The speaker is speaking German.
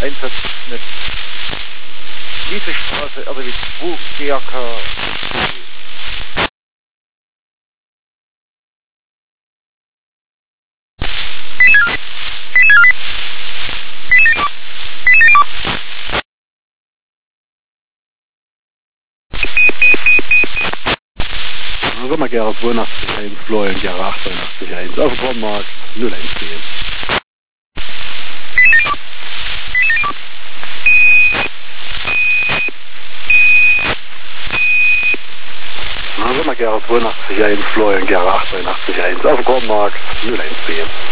Einsatz mit Liesestraße, also wie 2 DRK. Sommergera 82.1, Florian Gera 88.1, auf dem Kornmarkt 010. Sommergera 82.1, Florian Gera 88.1, auf dem Kornmarkt 010.